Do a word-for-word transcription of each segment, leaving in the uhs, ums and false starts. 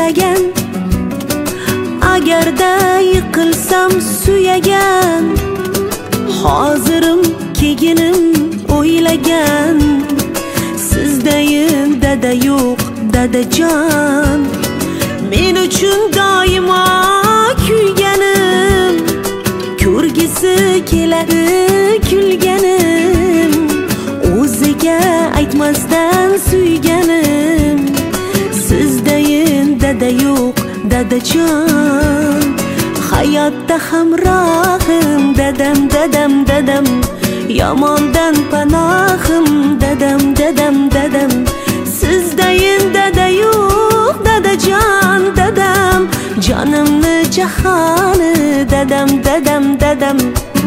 ishlagan, agarda yiqilsam suyagan, hozirim keginim o'ylagan, sizdayin dada yo'q dadajon, men uchun doimo kuyganim, ko'rgisi keladi kulganim, o'ziga aytmasdan suyganim, sizdayin dada yo'q dadajon, hayotda hamrohim dadam dadam dadam, yomondan panohim dadam dadam dadam, sizdayin dada yo'q dadajon dadam, jonimni jahoni dadam dadam dadam.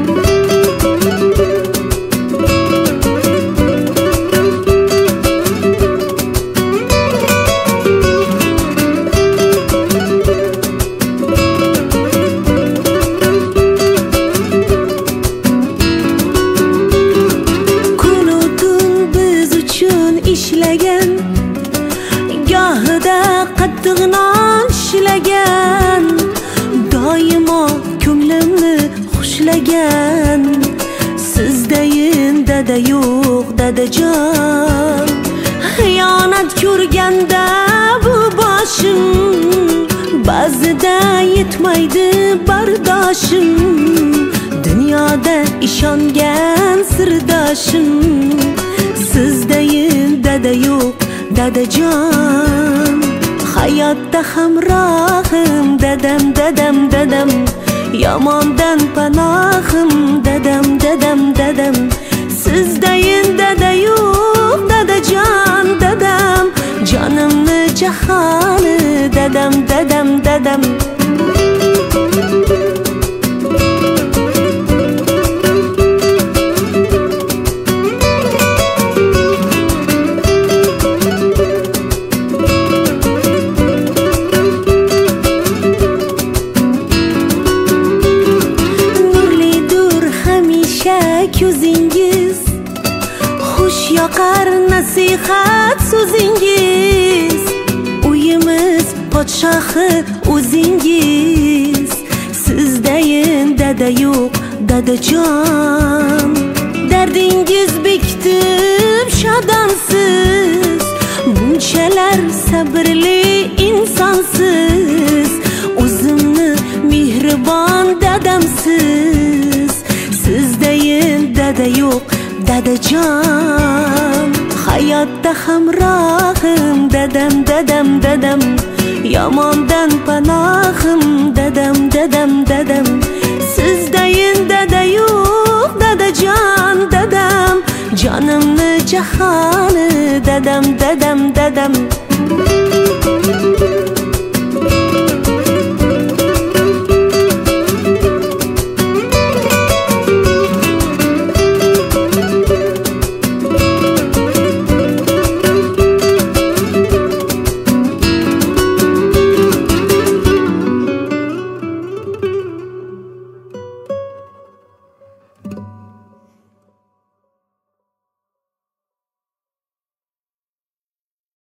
Ishlagan, gohida qattiq non ishlagan, doimo ko'nglimni xushlagan, sizdayin dada yo'q dadajon, xiyonat ko'rganda bu boshim, ba'zida yetmaydi bardoshim, dunyoda ishongan sirdoshim, sizdayin dada yo'q dadajon, hayotda hamrohim dadam dadam dadam, yomondan panohim dadam dadam dadam, sizdayin dada yo'q dadajon dadam, jonimni jahoni dadam dadam dadam. Ko'zingiz xush yoqar nasihat so'zingiz, uyimiz podshohi o'zingiz, sizdayin dada yo'q dadajon, dardingiz bekitib shodonsiz, bunchalar sabrli insonsiz, o'zimni mehribon dadamsiz, sizdayin dada yo'q dadajon, hayotda hamrohim dadam dadam dadam, yomondan panohim dadam dadam dadam, sizdayin dada yo'q dadajon dadam, jonimni jahoni dadam dadam dadam.